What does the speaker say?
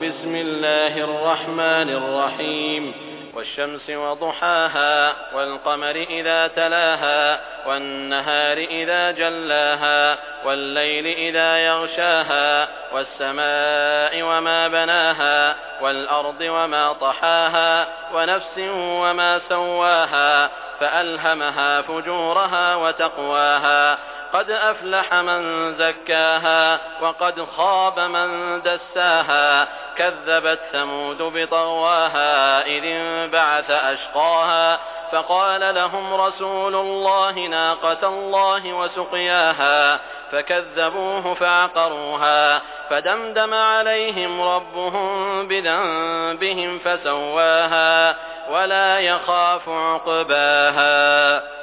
بسم الله الرحمن الرحيم والشمس وضحاها والقمر إذا تلاها والنهار إذا جلاها والليل إذا يغشاها والسماء وما بناها والأرض وما طحاها ونفس وما سواها فألهمها فجورها وتقواها قد أفلح من زكاها وقد خاب من دساها كذبت ثمود بطغواها إذ انبعث أشقاها فقال لهم رسول الله ناقة الله وسقياها فكذبوه فعقروها فدمدم عليهم ربهم بذنبهم فسواها ولا يخاف عقباها.